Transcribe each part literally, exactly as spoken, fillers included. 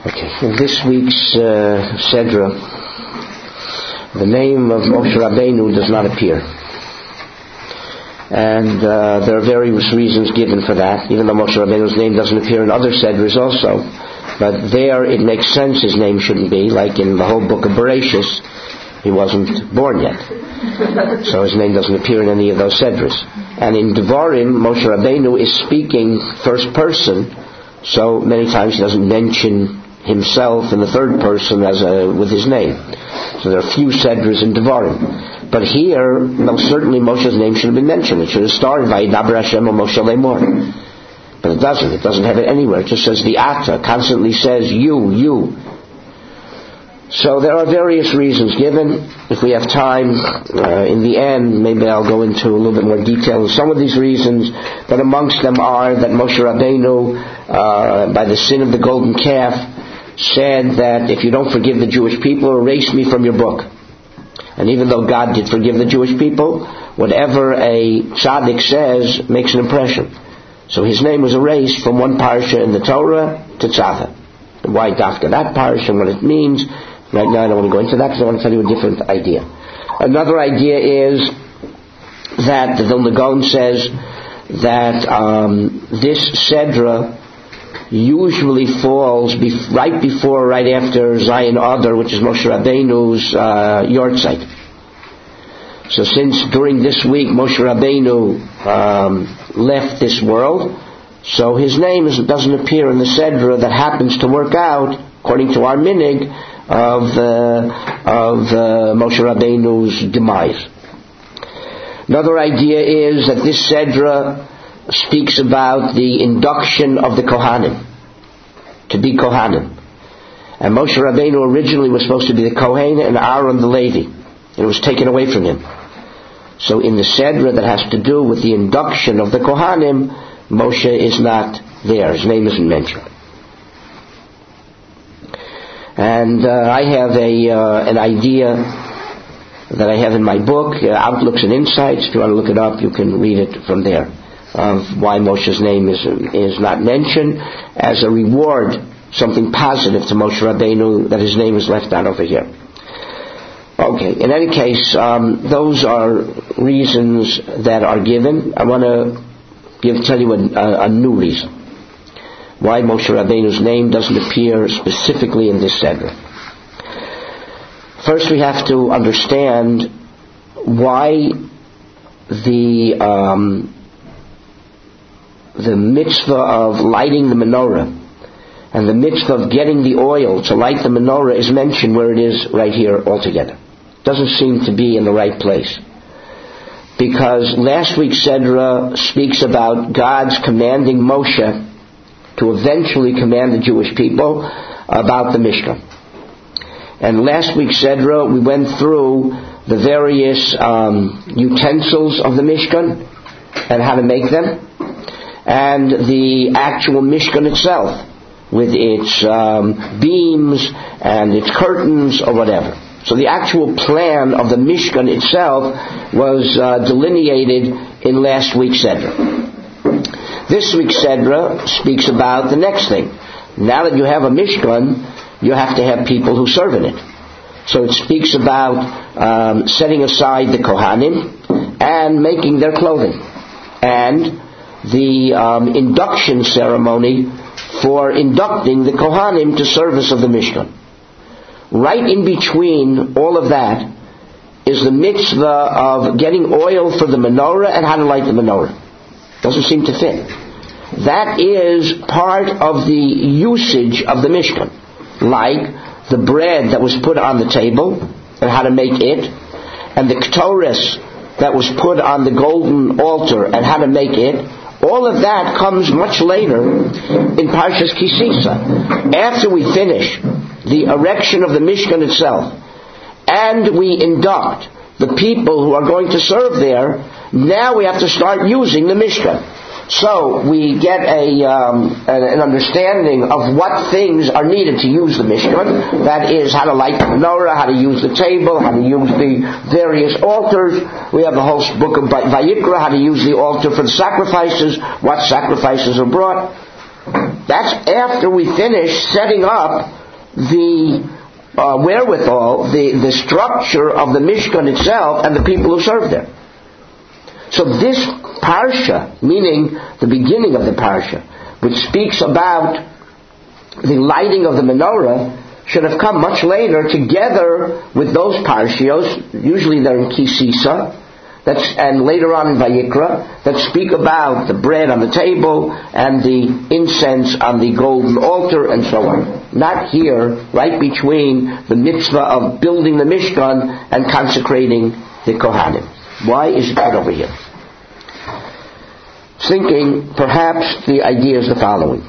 Okay, in this week's uh, Sedra, the name of Moshe Rabbeinu does not appear. And uh, there are various reasons given for that, even though Moshe Rabbeinu's name doesn't appear in other Sedras also. But there it makes sense his name shouldn't be, like in the whole book of Bereshis, he wasn't born yet. So his name doesn't appear in any of those Sedras. And in Devarim, Moshe Rabbeinu is speaking first person, so many times he doesn't mention himself in the third person as a, with his name. So there are few Sedras in Devarim. But here, well, certainly Moshe's name should have been mentioned. It should have started by Yidaber Hashem o Moshe Lemor. But it doesn't. It doesn't have it anywhere. It just says the Ata. Constantly says you, you. So there are various reasons given. If we have time, uh, in the end, maybe I'll go into a little bit more detail on some of these reasons. But amongst them are that Moshe Rabbeinu, uh, by the sin of the golden calf, said that if you don't forgive the Jewish people, erase me from your book. And even though God did forgive the Jewish people, whatever a tzaddik says makes an impression. So his name was erased from one parsha in the Torah to Tzava. And why dafka that parsha and what it means, right now I don't want to go into that because I want to tell you a different idea. Another idea is that the Vilna Gaon says that um, this Sedra usually falls bef- right before or right after Zion Adar, which is Moshe Rabbeinu's uh, Yortzeit. So since during this week Moshe Rabbeinu um, left this world, so his name is, doesn't appear in the Sedra that happens to work out, according to our minig, of, uh, of uh, Moshe Rabbeinu's demise. Another idea is that this Sedra speaks about the induction of the Kohanim, to be Kohanim. And Moshe Rabbeinu originally was supposed to be the Kohen and Aaron the Levi, and it was taken away from him. So in the Sedra that has to do with the induction of the Kohanim, Moshe is not there. His name isn't mentioned. And uh, I have a uh, an idea that I have in my book, uh, Outlooks and Insights. If you want to look it up, you can read it from there, of why Moshe's name is is not mentioned as a reward, something positive to Moshe Rabbeinu that his name is left out over here. Okay, in any case, um, those are reasons that are given. I want to give tell you a, a, a new reason why Moshe Rabbeinu's name doesn't appear specifically in this Sedra. First, we have to understand why the um, the mitzvah of lighting the menorah and the mitzvah of getting the oil to light the menorah is mentioned where it is right here altogether. Doesn't seem to be in the right place. Because last week's Sedra speaks about God's commanding Moshe to eventually command the Jewish people about the Mishkan. And last week's Sedra we went through the various um, utensils of the Mishkan and how to make them, and the actual Mishkan itself with its um, beams and its curtains or whatever. So the actual plan of the Mishkan itself was uh, delineated in last week's Sedra. This week's Sedra speaks about the next thing. Now that you have a Mishkan, you have to have people who serve in it. So it speaks about um, setting aside the Kohanim and making their clothing, and the um, induction ceremony for inducting the Kohanim to service of the Mishkan. Right in between all of that is the mitzvah of getting oil for the menorah and how to light the menorah. Doesn't seem to fit. That is part of the usage of the Mishkan, like the bread that was put on the table and how to make it, and the ketores that was put on the golden altar and how to make it. All of that comes much later in Parshas Kisisa. After we finish the erection of the Mishkan itself, and we induct the people who are going to serve there, now we have to start using the Mishkan. So we get a um, an understanding of what things are needed to use the Mishkan. That is how to light the menorah, how to use the table, how to use the various altars. We have the whole book of Vayikra, how to use the altar for the sacrifices, what sacrifices are brought. That's after we finish setting up the uh, wherewithal, the, the structure of the Mishkan itself and the people who serve there. So this parsha, meaning the beginning of the parsha, which speaks about the lighting of the menorah, should have come much later together with those parshios, usually they're in Kisisa, that's, and later on in Vayikra, that speak about the bread on the table and the incense on the golden altar and so on. Not here, right between the mitzvah of building the Mishkan and consecrating the Kohanim. Why is it put over here? Thinking, perhaps the idea is the following.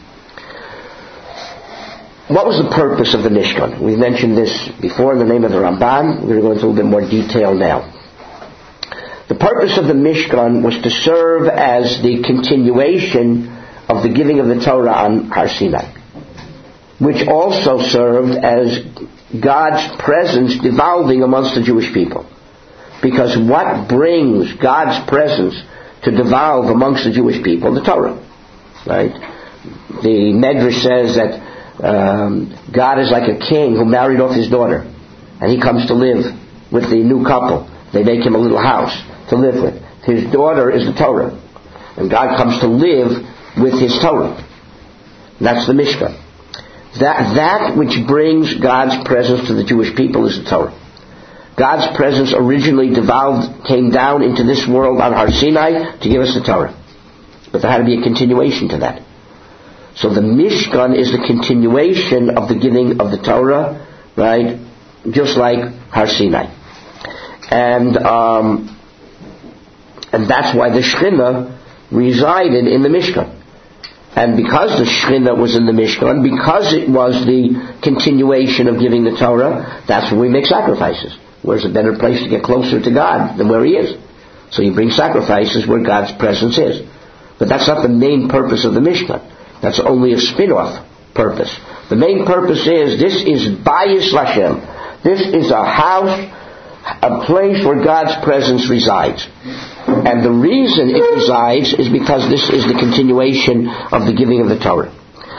What was the purpose of the Mishkan? We mentioned this before in the name of the Ramban. We're going to go into a little bit more detail now. The purpose of the Mishkan was to serve as the continuation of the giving of the Torah on Har Sinai, which also served as God's presence devolving amongst the Jewish people. Because what brings God's presence to devolve amongst the Jewish people? The Torah. Right? The Medrash says that um, God is like a king who married off his daughter, and he comes to live with the new couple. They make him a little house to live with. His daughter is the Torah, and God comes to live with his Torah. That's the Mishkan. That, that which brings God's presence to the Jewish people is the Torah. God's presence originally devolved, came down into this world on Har Sinai to give us the Torah. But there had to be a continuation to that. So the Mishkan is the continuation of the giving of the Torah, right? Just like Har Sinai. And, um, and that's why the Shekhinah resided in the Mishkan. And because the Shekhinah was in the Mishkan, because it was the continuation of giving the Torah, that's when we make sacrifices. Where's a better place to get closer to God than where He is? So you bring sacrifices where God's presence is. But that's not the main purpose of the Mishkan. That's only a spin-off purpose. The main purpose is, this is Bayis Lashem. This is a house, a place where God's presence resides. And the reason it resides is because this is the continuation of the giving of the Torah.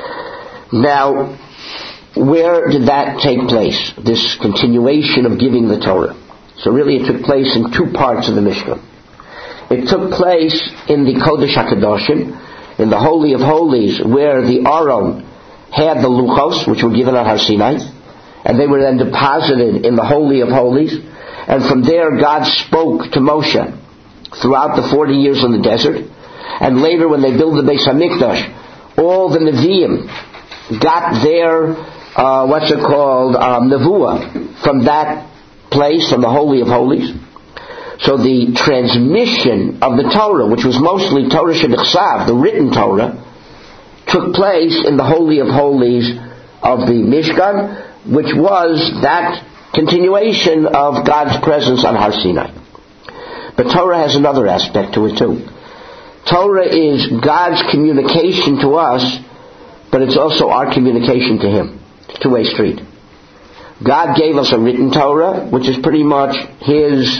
Now, where did that take place? This continuation of giving the Torah. So really it took place in two parts of the Mishkan. It took place in the Kodesh HaKadoshim, in the Holy of Holies, where the Aron had the Luchos, which were given on Har Sinai, and they were then deposited in the Holy of Holies. And from there God spoke to Moshe throughout the forty years in the desert. And later when they built the Beis HaMikdash, all the Nevi'im got their, uh, what's it called, um, Nevuah, from that place, from the Holy of Holies. So the transmission of the Torah, which was mostly Torah Shebechsav, the written Torah, took place in the Holy of Holies of the Mishkan, which was that continuation of God's presence on Har Sinai. But Torah has another aspect to it too. Torah is God's communication to us, but it's also our communication to Him. It's a two-way street. God gave us a written Torah, which is pretty much His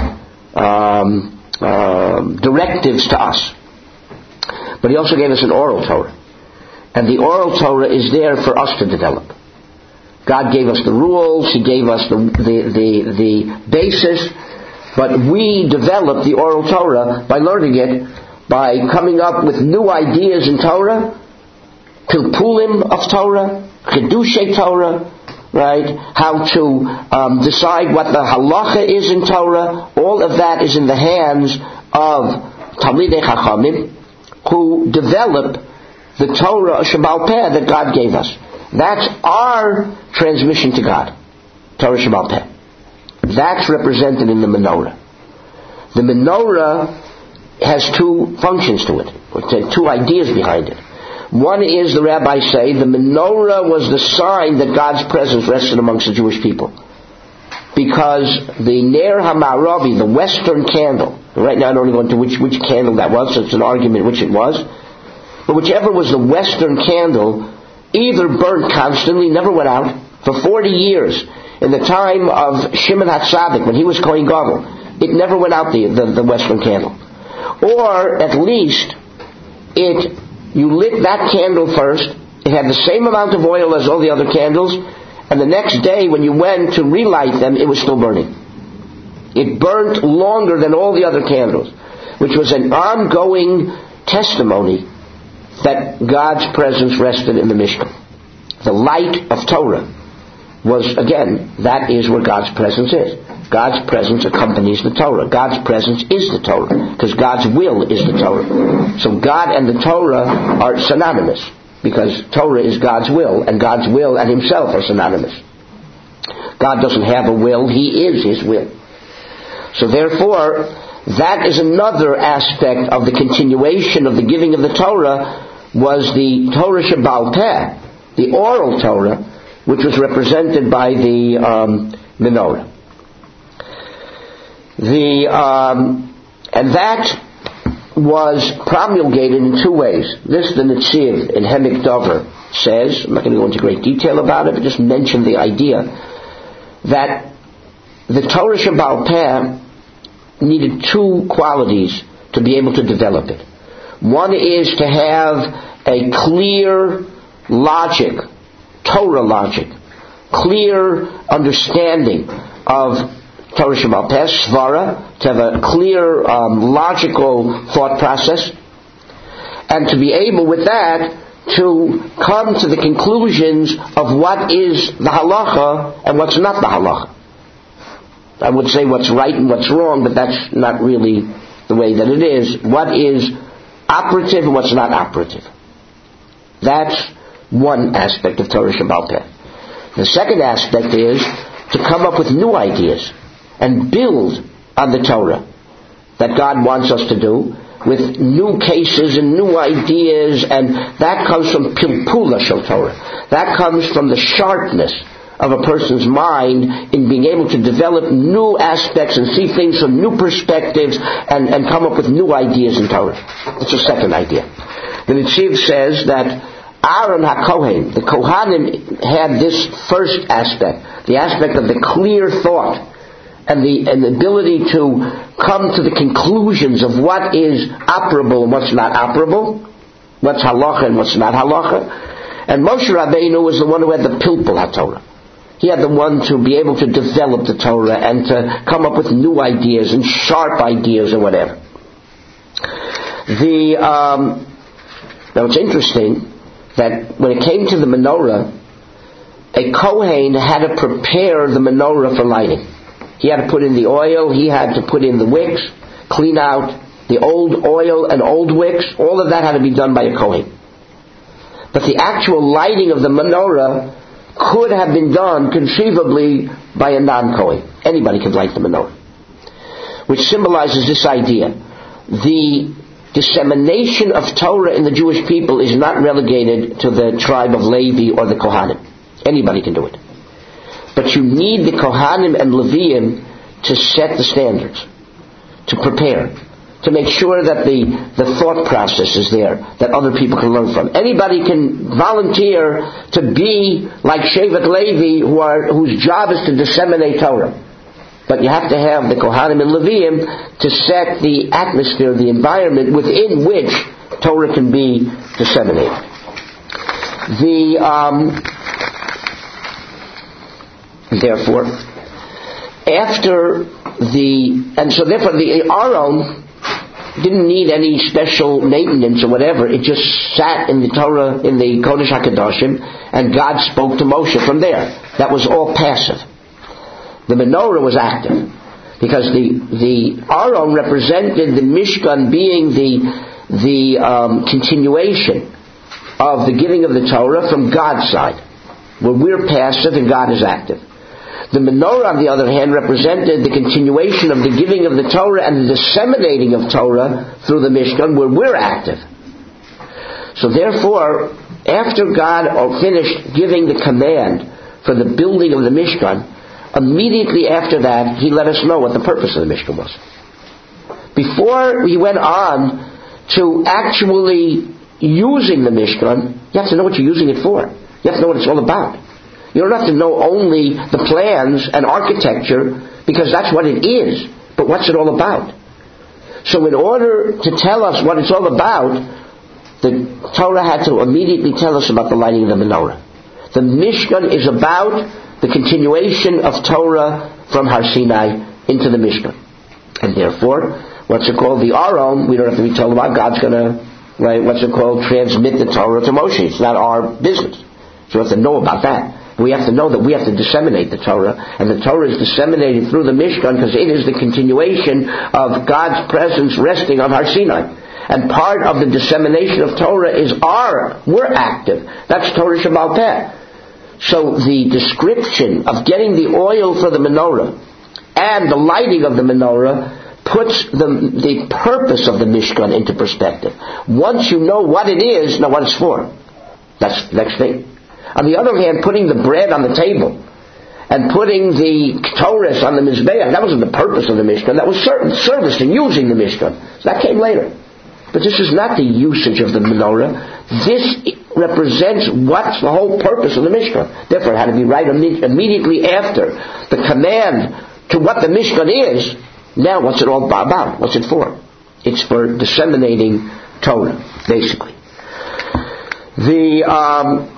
um, uh, directives to us. But He also gave us an oral Torah. And the oral Torah is there for us to develop. God gave us the rules, He gave us the, the, the, the basis, but we develop the oral Torah by learning it, by coming up with new ideas in Torah, Pilpulim of Torah, Chiddushei Torah, right? How to um, decide what the halacha is in Torah. All of that is in the hands of Talmidei Chachamim, who develop the Torah Sheba'al Peh that God gave us. That's our transmission to God. Torah Sheba'al Peh. That's represented in the menorah. The menorah has two functions to it, two ideas behind it. One is, the rabbis say, the menorah was the sign that God's presence rested amongst the Jewish people. Because the Ner HaMa'aravi, the western candle, right now I don't even go into which, which candle that was, so it's an argument which it was, but whichever was the western candle, either burnt constantly, never went out, for forty years. In the time of Shimon HaTzadik, when he was Kohen Gadol, it never went out, the, the, the western candle. Or, at least, it you lit that candle first, it had the same amount of oil as all the other candles, and the next day when you went to relight them, it was still burning. It burnt longer than all the other candles, which was an ongoing testimony that God's presence rested in the Mishkan. The light of Torah was, again, that is where God's presence is. God's presence accompanies the Torah. God's presence is the Torah, because God's will is the Torah. So God and the Torah are synonymous, because Torah is God's will, and God's will and Himself are synonymous. God doesn't have a will, He is His will. So therefore, that is another aspect of the continuation of the giving of the Torah, was the Torah Shebaal Peh, the oral Torah, which was represented by the um, menorah. The um, and that was promulgated in two ways. This the Netziv in Hemik Dover says, I'm not going to go into great detail about it, but just mention the idea that the Torah Shebaal Peh needed two qualities to be able to develop it. One is to have a clear logic, Torah logic, clear understanding of Torah Shebaal Peh, Svara, to have a clear um, logical thought process, and to be able with that to come to the conclusions of what is the halacha and what's not the halacha. I would say what's right and what's wrong, but that's not really the way that it is. What is operative and what's not operative. That's one aspect of Torah Shebaal Peh. The second aspect is to come up with new ideas and build on the Torah that God wants us to do with new cases and new ideas, and that comes from Pilpula Shel Torah. That comes from the sharpness of a person's mind in being able to develop new aspects and see things from new perspectives and, and come up with new ideas in Torah. That's the second idea. The Netziv says that Aaron HaKohen, the Kohanim, had this first aspect, the aspect of the clear thought and the, and the ability to come to the conclusions of what is operable and what's not operable, what's halacha and what's not halacha. And Moshe Rabbeinu was the one who had the Pilpul HaTorah. He had the one to be able to develop the Torah and to come up with new ideas and sharp ideas and whatever. The um, now it's interesting that when it came to the menorah, a Kohen had to prepare the menorah for lighting. He had to put in the oil, he had to put in the wicks, clean out the old oil and old wicks. All of that had to be done by a Kohen. But the actual lighting of the menorah could have been done conceivably by a non-Kohen. Anybody could light the menorah. Which symbolizes this idea. The dissemination of Torah in the Jewish people is not relegated to the tribe of Levi or the Kohanim. Anybody can do it. But you need the Kohanim and Leviim to set the standards, to prepare, to make sure that the, the thought process is there, that other people can learn from. Anybody can volunteer to be like Shevet Levi, who are, whose job is to disseminate Torah. But you have to have the Kohanim and Leviim to set the atmosphere, the environment within which Torah can be disseminated. The um, therefore, after the and so therefore the Aron didn't need any special maintenance or whatever. It just sat in the Torah, in the Kodesh HaKadoshim, and God spoke to Moshe from there. That was all passive. The menorah was active, because the the Aron represented the Mishkan being the the um, continuation of the giving of the Torah from God's side, where we're passive and God is active. The menorah, on the other hand, represented the continuation of the giving of the Torah and the disseminating of Torah through the Mishkan, where we're active. So therefore, after God finished giving the command for the building of the Mishkan, immediately after that, He let us know what the purpose of the Mishkan was. Before He went on to actually using the Mishkan, you have to know what you're using it for. You have to know what it's all about. You don't have to know only the plans and architecture, because that's what it is, but what's it all about? So in order to tell us what it's all about, the Torah had to immediately tell us about the lighting of the menorah. The Mishkan is about the continuation of Torah from Har Sinai into the Mishkan. And therefore, what's it called? The Aron, we don't have to be told about. God's going to, right, what's it called? Transmit the Torah to Moshe. It's not our business. So we have to know about that. We have to know that we have to disseminate the Torah. And the Torah is disseminated through the Mishkan because it is the continuation of God's presence resting on Har Sinai. And part of the dissemination of Torah is our, we're active. That's Torah Shebaal Peh. So the description of getting the oil for the menorah and the lighting of the menorah puts the, the purpose of the Mishkan into perspective. Once you know what it is, know what it's for. That's the next thing. On the other hand, putting the bread on the table and putting the Torah on the Mizbeach, that wasn't the purpose of the Mishkan. That was certain service and using the Mishkan. So that came later. But this is not the usage of the menorah. This represents what's the whole purpose of the Mishkan. Therefore, it had to be right immediately after the command to what the Mishkan is. Now, what's it all about? What's it for? It's for disseminating Torah, basically. The um,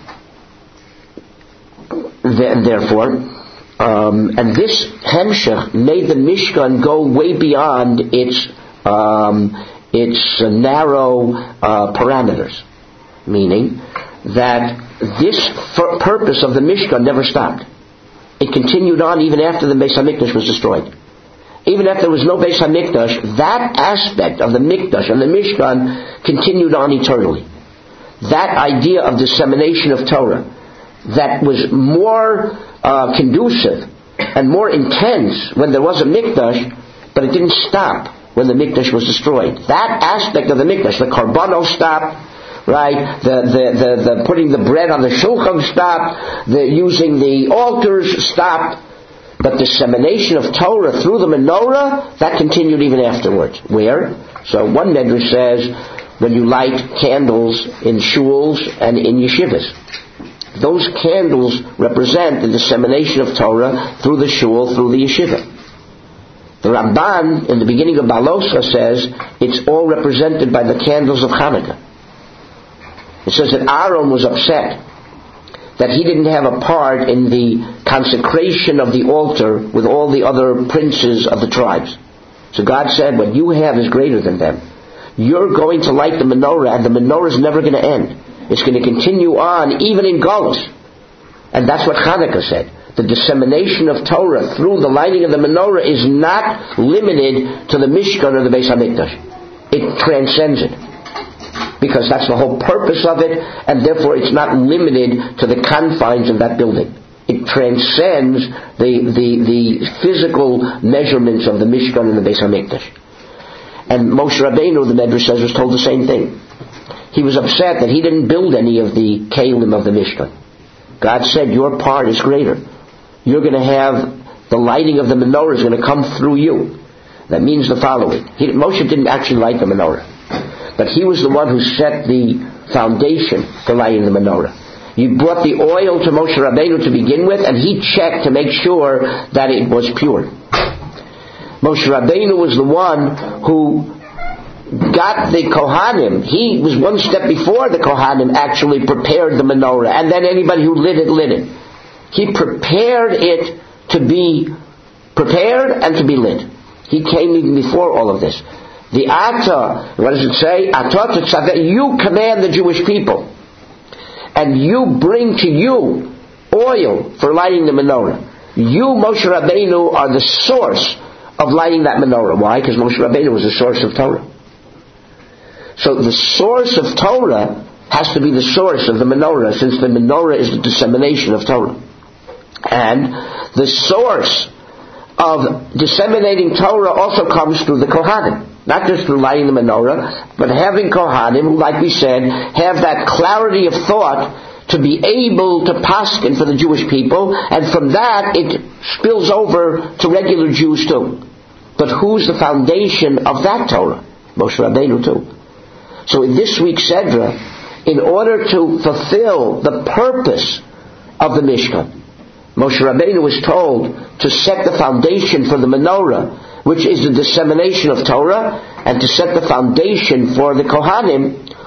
th- therefore, um, and this Hemshech made the Mishkan go way beyond its um, its uh, narrow uh, parameters, meaning that this f- purpose of the Mishkan never stopped. It continued on even after the Beis HaMikdash was destroyed. Even after there was no Beis HaMikdash, that aspect of the Mikdash and the Mishkan continued on eternally. That idea of dissemination of Torah that was more uh, conducive and more intense when there was a Mikdash, but it didn't stop when the Mikdash was destroyed. That aspect of the Mikdash, the Karbanos stopped, right? The, the, the, the putting the bread on the Shulchan stopped, the using the altars stopped, but dissemination of Torah through the menorah, that continued even afterwards. Where? So one Medrash says, when you light candles in shuls and in yeshivas. Those candles represent the dissemination of Torah through the shul, through the yeshiva. The Ramban, in the beginning of Balosa, says it's all represented by the candles of Hanukkah. It says that Aaron was upset that he didn't have a part in the consecration of the altar with all the other princes of the tribes. So God said, what you have is greater than them. You're going to light the menorah, and the menorah is never going to end. It's going to continue on, even in Golus. And that's what Hanukkah said. The dissemination of Torah through the lighting of the menorah is not limited to the Mishkan or the Beis HaMikdash. It transcends it. Because that's the whole purpose of it, and therefore it's not limited to the confines of that building. It transcends the, the, the physical measurements of the Mishkan and the Beis HaMikdash. And Moshe Rabbeinu, the Medrash says, was told the same thing. He was upset that he didn't build any of the Kalim of the Mishkan. God said, your part is greater. You're going to have the lighting of the menorah is going to come through you. That means the following. He, Moshe didn't actually light the menorah, but he was the one who set the foundation for lighting the menorah. You brought the oil to Moshe Rabbeinu to begin with, and he checked to make sure that it was pure. Moshe Rabbeinu was the one who got the Kohanim. He was one step before the Kohanim actually prepared the menorah, and then anybody who lit it, lit it. He prepared it to be prepared and to be lit. He came even before all of this. The Ata, what does it say? Ata tetzaveh, you command the Jewish people, and you bring to you oil for lighting the menorah. You, Moshe Rabbeinu, are the source of lighting that menorah. Why? Because Moshe Rabbeinu was the source of Torah. So the source of Torah has to be the source of the menorah, since the menorah is the dissemination of Torah. And the source of disseminating Torah also comes through the Kohanim. Not just through lighting the menorah, but having Kohanim who, like we said, have that clarity of thought to be able to paskin for the Jewish people, and from that it spills over to regular Jews too. But who's the foundation of that Torah? Moshe Rabbeinu too. So in this week's Sedra, in order to fulfill the purpose of the Mishkan, Moshe Rabbeinu was told to set the foundation for the menorah, which is the dissemination of Torah, and to set the foundation for the Kohanim,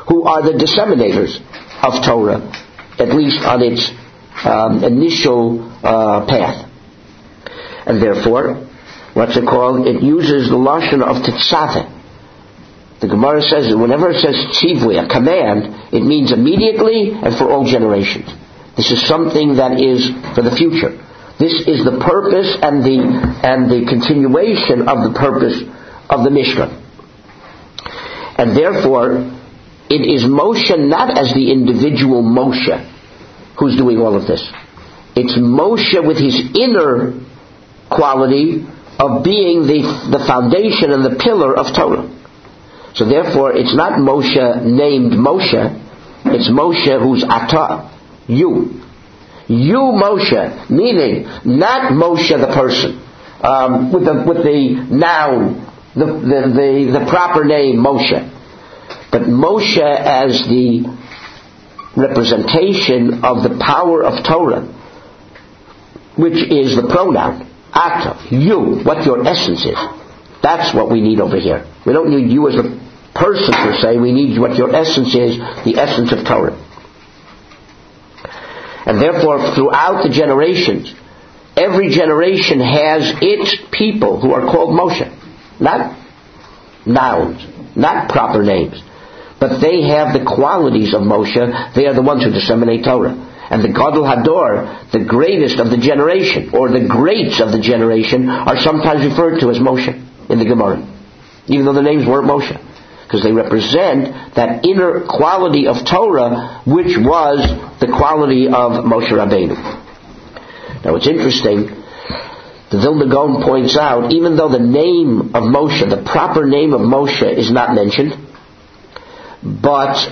who are the disseminators of Torah, at least on its um, initial uh, path. And therefore, what's it called? It uses the lashon of tetzaveh. The Gemara says that whenever it says tzivui, a command, it means immediately and for all generations. This is something that is for the future. This is the purpose and the and the continuation of the purpose of the Mishkan. And therefore, it is Moshe not as the individual Moshe who's doing all of this. It's Moshe with his inner quality of being the, the foundation and the pillar of Torah. So therefore, it's not Moshe named Moshe, it's Moshe who's Atah, you. You Moshe, meaning not Moshe the person, um, with the with the noun, the, the, the, the proper name Moshe, but Moshe as the representation of the power of Torah, which is the pronoun, Atah, you, what your essence is. That's what we need over here. We don't need you as a person per se, we need what your essence is, the essence of Torah. And therefore, throughout the generations, every generation has its people who are called Moshe. Not nouns, not proper names. But they have the qualities of Moshe. They are the ones who disseminate Torah. And the Gadol Hador, the greatest of the generation, or the greats of the generation, are sometimes referred to as Moshe in the Gemara. Even though the names weren't Moshe. Because they represent that inner quality of Torah, which was the quality of Moshe Rabbeinu. Now it's interesting, the Vilna Gaon points out, even though the name of Moshe, the proper name of Moshe is not mentioned, but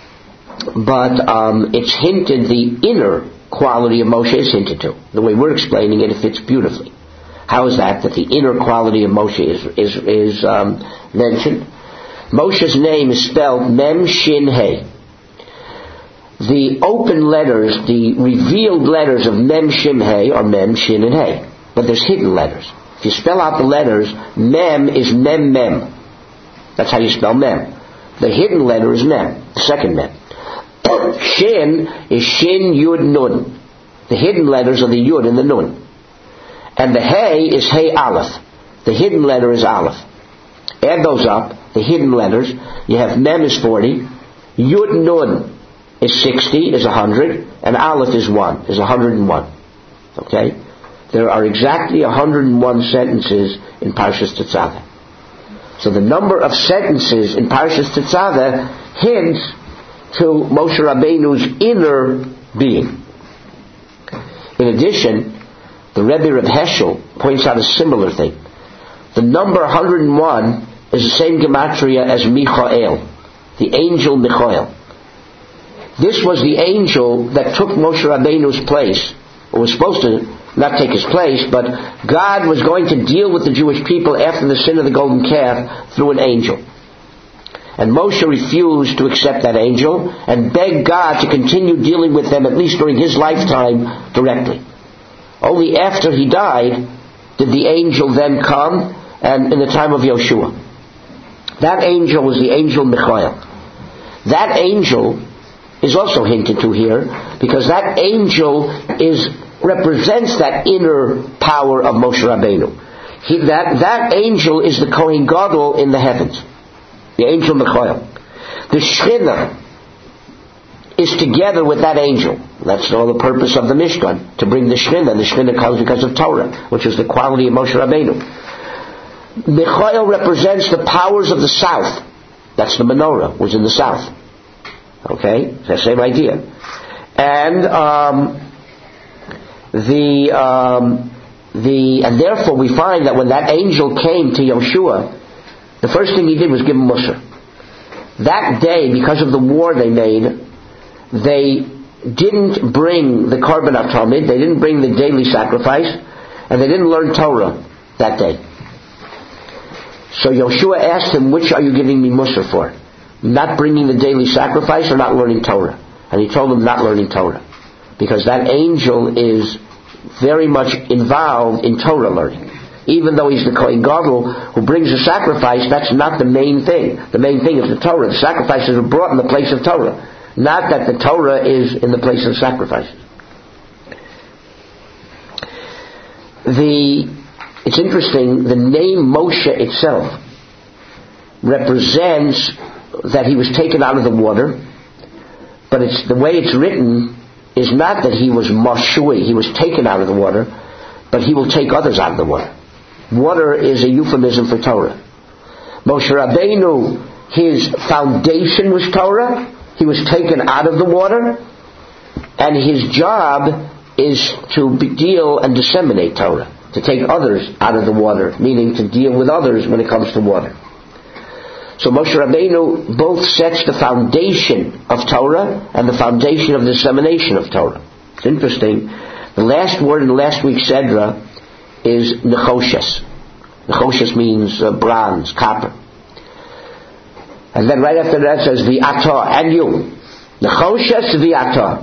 but um, it's hinted, the inner quality of Moshe is hinted to. The way we're explaining it, it fits beautifully. How is that, that the inner quality of Moshe is, is, is um, mentioned? Moshe's name is spelled Mem Shin He. The open letters, the revealed letters of Mem Shin He are Mem, Shin, and He. But there's hidden letters. If you spell out the letters, Mem is Mem Mem. That's how you spell Mem. The hidden letter is Mem, the second Mem. Shin is Shin Yud Nun. The hidden letters are the Yud and the Nun. And the He is He Aleph. The hidden letter is Aleph. Add those up, the hidden letters. You have Mem is forty, Yud Nun is sixty, is one hundred, and Aleph is one, is one hundred one. Okay? There are exactly one hundred one sentences in Parshas Tetzaveh. So the number of sentences in Parshas Tetzaveh hints to Moshe Rabbeinu's inner being. In addition, the Rebbe Reb Heschel points out a similar thing. The number one hundred one is the same gematria as Michael, the angel Michael. This was the angel that took Moshe Rabbeinu's place, or was supposed to not take his place, but God was going to deal with the Jewish people after the sin of the golden calf through an angel. And Moshe refused to accept that angel and begged God to continue dealing with them, at least during his lifetime, directly. Only after he died did the angel then come, and in the time of Yoshua. That angel was the angel Michael. That angel is also hinted to here, because that angel is represents that inner power of Moshe Rabbeinu. He, that, that angel is the Kohen Gadol in the heavens. The angel Michael. The Shekhinah is together with that angel. That's all the purpose of the Mishkan, to bring the Shekhinah. The Shekhinah comes because of Torah, which is the quality of Moshe Rabbeinu. Michael represents the powers of the south. That's the menorah, was in the south. Okay? It's the same idea. And um, the um, the and therefore we find that when that angel came to Yoshua, the first thing he did was give him Mussar. That day, because of the war they made, they didn't bring the Korban HaTamid, they didn't bring the daily sacrifice, and they didn't learn Torah that day. So Yoshua asked him, which are you giving me Mussar for? Not bringing the daily sacrifice or not learning Torah? And he told him not learning Torah. Because that angel is very much involved in Torah learning. even though he's the Kohen Gadol who brings the sacrifice, that's not the main thing. The main thing is the Torah. The sacrifices are brought in the place of Torah. Not that the Torah is in the place of sacrifices. The, it's interesting, the name Moshe itself represents that he was taken out of the water, but it's the way it's written is not that he was Moshui, he was taken out of the water, but he will take others out of the water. Water is a euphemism for Torah. Moshe Rabbeinu, his foundation was Torah. He was taken out of the water, and his job is to be, deal and disseminate Torah, to take others out of the water, meaning to deal with others when it comes to water. So Moshe Rabbeinu both sets the foundation of Torah and the foundation of the dissemination of Torah. It's interesting. The last word in last week's Sedra is Nechoshes. Nechoshes means uh, bronze, copper. And then right after that says V'ata, and you. Nechoshes V'ata.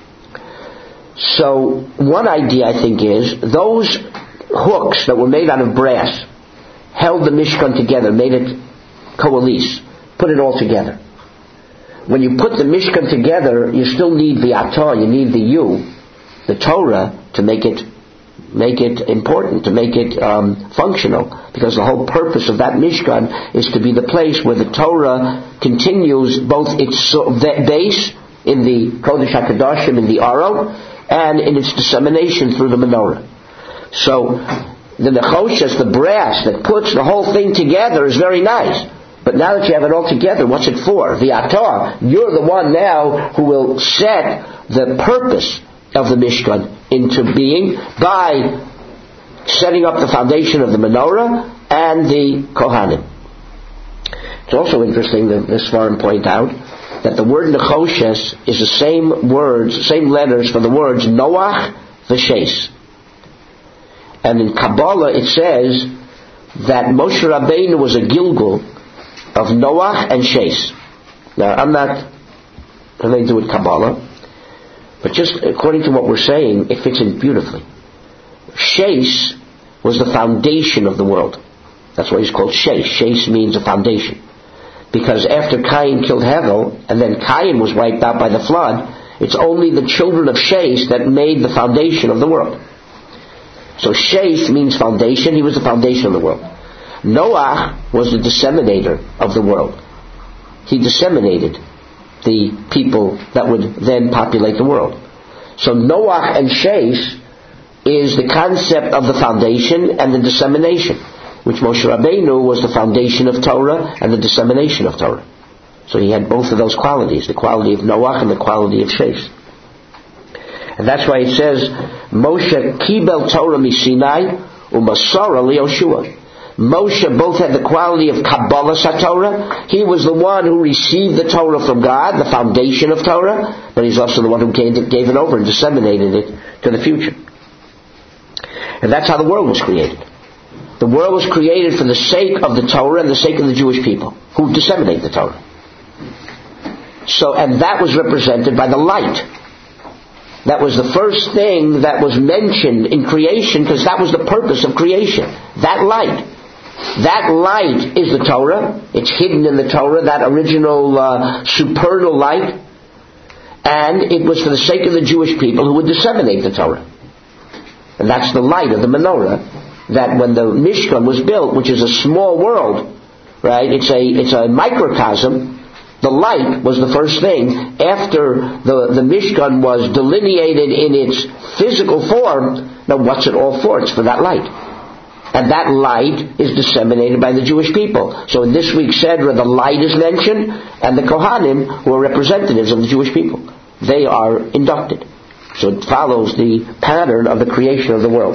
So one idea I think is those hooks that were made out of brass held the Mishkan together, made it coalesce, put it all together. When you put the Mishkan together, you still need the Atah, you need the you, the Torah, to make it make it important, to make it um, functional, because the whole purpose of that Mishkan is to be the place where the Torah continues both its base in the Kodesh HaKadoshim, in the Aro, and in its dissemination through the menorah. So the Nechoshes, the brass that puts the whole thing together, is very nice. But now that you have it all together, what's it for? The Atah, you're the one now who will set the purpose of the Mishkan into being by setting up the foundation of the menorah and the Kohanim. It's also interesting that this Svarim point out that the word Nechoshes is the same words, same letters for the words Noach v'Shes. And in Kabbalah it says that Moshe Rabbeinu was a Gilgul of Noach and Shes. Now, I'm not related to with Kabbalah, but just according to what we're saying, it fits in beautifully. Shes was the foundation of the world. That's why he's called Shes. Shes means a foundation. Because after Cain killed Hevel, and then Cain was wiped out by the flood, it's only the children of Shes that made the foundation of the world. So Shes means foundation. He was the foundation of the world. Noach was the disseminator of the world. He disseminated the people that would then populate the world. So Noach and Shes is the concept of the foundation and the dissemination, which Moshe Rabbeinu was the foundation of Torah and the dissemination of Torah. So he had both of those qualities, the quality of Noach and the quality of Shes. And that's why it says, Moshe kibel Torah misinai umasara liYoshua. Moshe both had the quality of Kabbalah SaTorah. He was the one who received the Torah from God, the foundation of Torah, but he's also the one who gave it, gave it over and disseminated it to the future. And that's how the world was created. The world was created for the sake of the Torah and the sake of the Jewish people, who disseminate the Torah. So, and that was represented by the light. That was the first thing that was mentioned in creation, because that was the purpose of creation. That light. That light is the Torah. It's hidden in the Torah, that original uh, supernal light. And it was for the sake of the Jewish people who would disseminate the Torah. And that's the light of the menorah. That when the Mishkan was built, which is a small world, right? It's a it's a microcosm. The light was the first thing. After the, the Mishkan was delineated in its physical form, now what's it all for? It's for that light. And that light is disseminated by the Jewish people. So in this week's Sedra, the light is mentioned, and the Kohanim, who are representatives of the Jewish people, they are inducted. So it follows the pattern of the creation of the world.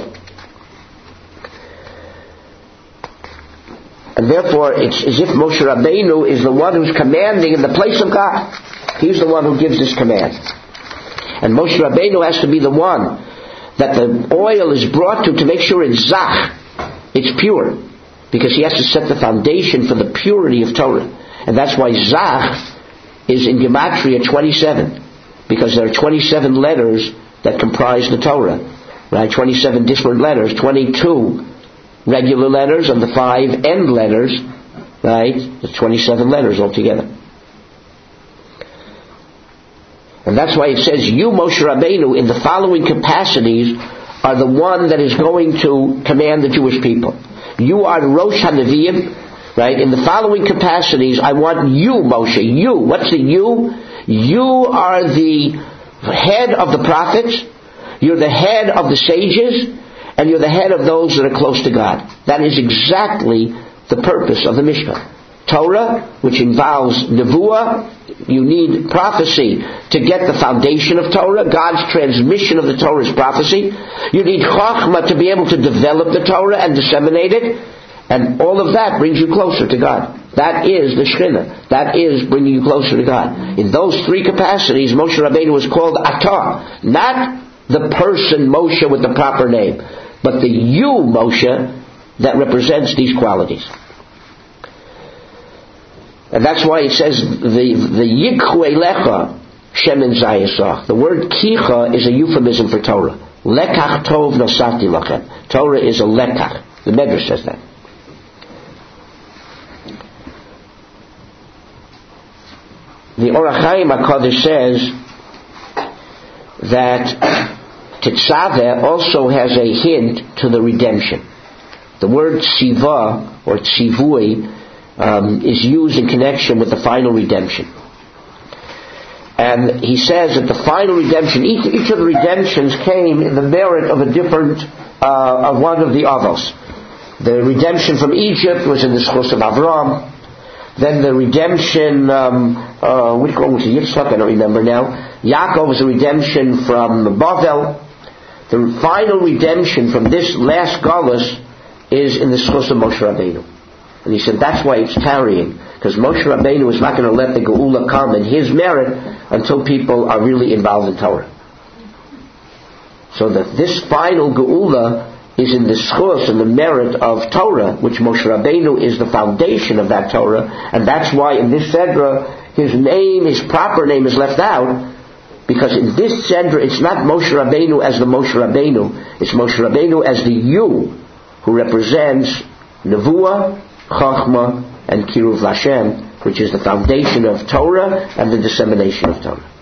And therefore, it's as if Moshe Rabbeinu is the one who's commanding in the place of God. He's the one who gives this command. And Moshe Rabbeinu has to be the one that the oil is brought to to make sure it's zach, it's pure. Because he has to set the foundation for the purity of Torah. And that's why zach is in Gematria twenty-seven. Because there are twenty-seven letters that comprise the Torah. Right? twenty-seven different letters. twenty-two regular letters and the five end letters, right? The twenty-seven letters altogether. And that's why it says, you, Moshe Rabbeinu, in the following capacities, are the one that is going to command the Jewish people. You are Rosh HaNevi'im, right? In the following capacities, I want you, Moshe, you. What's the you? You are the head of the prophets, you're the head of the sages, and you're the head of those that are close to God. That is exactly the purpose of the Mishkan. Torah, which involves Nevuah, you need prophecy to get the foundation of Torah. God's transmission of the Torah is prophecy. You need Chokhmah to be able to develop the Torah and disseminate it. And all of that brings you closer to God. That is the Shekhinah. That is bringing you closer to God. In those three capacities, Moshe Rabbeinu was called Atah. Not the person Moshe with the proper name, but the you Moshe that represents these qualities. And that's why it says the the Yikhu Elecha Shemin Zayasach. The word Kicha is a euphemism for Torah. Lekach Tov Nosati Lachem. Torah is a lekach. The Medrash says that. The Orach Chaim HaKadosh says that Tetzaveh also has a hint to the redemption. The word Tziva or Tzivui um, is used in connection with the final redemption. And he says that the final redemption, each, each of the redemptions came in the merit of a different, uh, of one of the others. The redemption from Egypt was in the schus of Avram. Then the redemption, um, uh, which one was it? Yitzchak? I don't remember now. Yaakov was a redemption from Bavel. The final redemption from this last galus is in the schus of Moshe Rabbeinu. And he said that's why it's tarrying, because Moshe Rabbeinu is not going to let the Geula come in his merit until people are really involved in Torah. So that this final Geula is in the schus and the merit of Torah, which Moshe Rabbeinu is the foundation of that Torah, and that's why in this Sedra his name, his proper name is left out, because in this Sedra it's not Moshe Rabbeinu as the Moshe Rabbeinu, it's Moshe Rabbeinu as the you, who represents Nevuah, Chokhmah, and Kiruv Lashem, which is the foundation of Torah and the dissemination of Torah.